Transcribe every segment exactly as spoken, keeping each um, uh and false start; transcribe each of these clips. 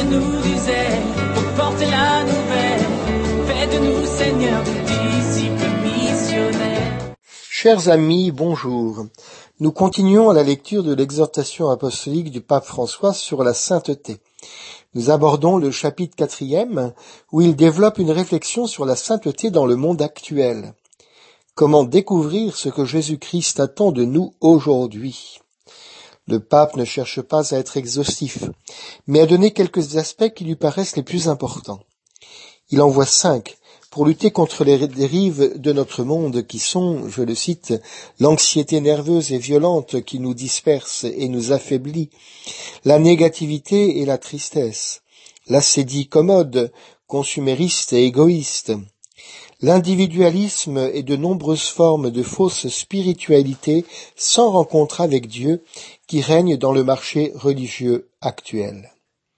Donne-nous du zèle pour porter la nouvelle. Fais de nous, Seigneur, des disciples missionnaires. Chers amis, bonjour. Nous continuons la lecture de l'exhortation apostolique du pape François sur la sainteté. Nous abordons le chapitre quatrième, où il développe une réflexion sur la sainteté dans le monde actuel. Comment découvrir ce que Jésus-Christ attend de nous aujourd'hui? Le pape ne cherche pas à être exhaustif, mais à donner quelques aspects qui lui paraissent les plus importants. Il en voit cinq pour lutter contre les dérives de notre monde qui sont, je le cite, l'anxiété nerveuse et violente qui nous disperse et nous affaiblit, la négativité et la tristesse, l'assédie commode, consumériste et égoïste, l'individualisme et de nombreuses formes de fausse spiritualité sans rencontre avec Dieu qui règnent dans le marché religieux actuel.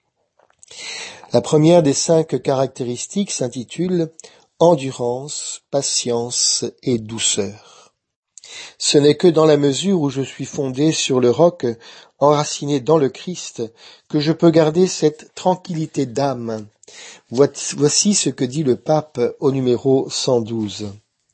La première des cinq caractéristiques s'intitule « Endurance, patience et douceur ». Ce n'est que dans la mesure où je suis fondé sur le roc, enraciné dans le Christ, que je peux garder cette tranquillité d'âme. Voici ce que dit le pape au numéro cent douze.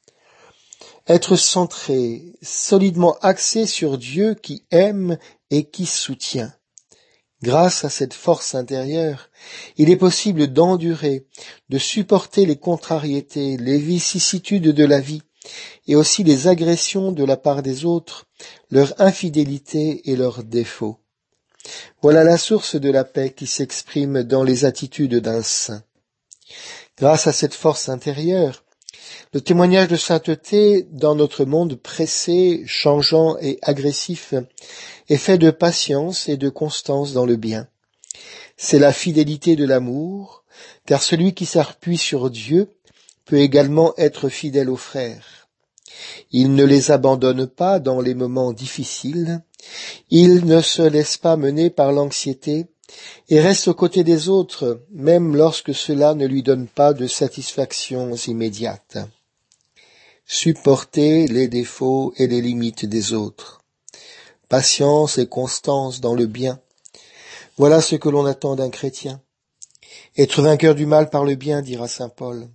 Être centré, solidement axé sur Dieu qui aime et qui soutient. Grâce à cette force intérieure, il est possible d'endurer, de supporter les contrariétés, les vicissitudes de la vie, et aussi les agressions de la part des autres, leur infidélité et leurs défauts. Voilà la source de la paix qui s'exprime dans les attitudes d'un saint. Grâce à cette force intérieure, le témoignage de sainteté dans notre monde pressé, changeant et agressif est fait de patience et de constance dans le bien. C'est la fidélité de l'amour, car celui qui s'appuie sur Dieu peut également être fidèle aux frères. Il ne les abandonne pas dans les moments difficiles, il ne se laisse pas mener par l'anxiété et reste aux côtés des autres, même lorsque cela ne lui donne pas de satisfactions immédiates. Supporter les défauts et les limites des autres. Patience et constance dans le bien. Voilà ce que l'on attend d'un chrétien. Être vainqueur du mal par le bien, dira saint Paul.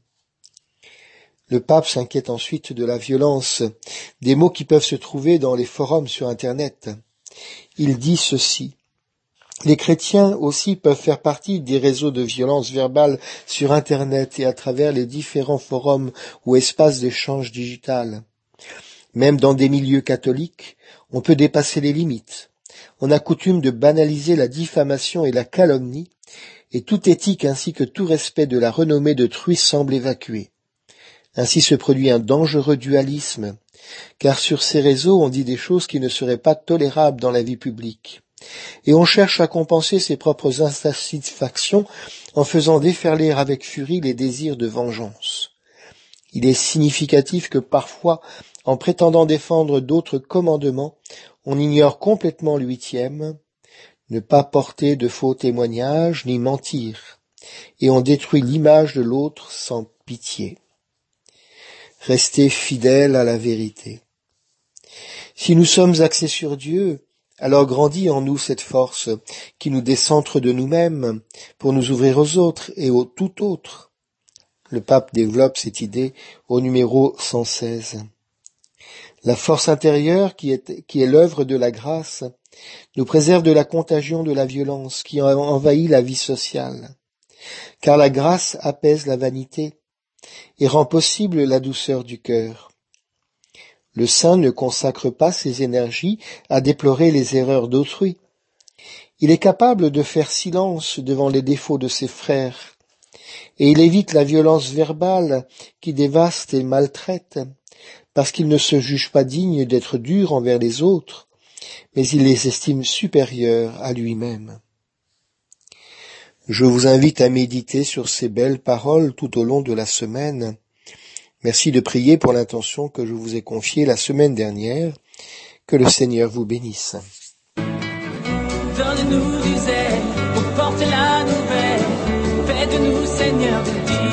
Le pape s'inquiète ensuite de la violence, des mots qui peuvent se trouver dans les forums sur Internet. Il dit ceci. Les chrétiens aussi peuvent faire partie des réseaux de violence verbale sur Internet et à travers les différents forums ou espaces d'échange digital. Même dans des milieux catholiques, on peut dépasser les limites. On a coutume de banaliser la diffamation et la calomnie, et toute éthique ainsi que tout respect de la renommée d'autrui semble évacué. Ainsi se produit un dangereux dualisme, car sur ces réseaux on dit des choses qui ne seraient pas tolérables dans la vie publique. Et on cherche à compenser ses propres insatisfactions en faisant déferler avec furie les désirs de vengeance. Il est significatif que parfois, en prétendant défendre d'autres commandements, on ignore complètement le huitième, ne pas porter de faux témoignages ni mentir, et on détruit l'image de l'autre sans pitié. Rester fidèle à la vérité. Si nous sommes axés sur Dieu, alors grandit en nous cette force qui nous décentre de nous-mêmes pour nous ouvrir aux autres et aux tout autres. Le pape développe cette idée au numéro cent seize. La force intérieure qui est, qui est l'œuvre de la grâce nous préserve de la contagion de la violence qui envahit la vie sociale. Car la grâce apaise la vanité et rend possible la douceur du cœur. Le saint ne consacre pas ses énergies à déplorer les erreurs d'autrui. Il est capable de faire silence devant les défauts de ses frères, et il évite la violence verbale qui dévaste et maltraite, parce qu'il ne se juge pas digne d'être dur envers les autres, mais il les estime supérieurs à lui-même. Je vous invite à méditer sur ces belles paroles tout au long de la semaine. Merci de prier pour l'intention que je vous ai confiée la semaine dernière. Que le Seigneur vous bénisse. Donne-nous du zèle pour porter la nouvelle. Fais de nous, Seigneur, des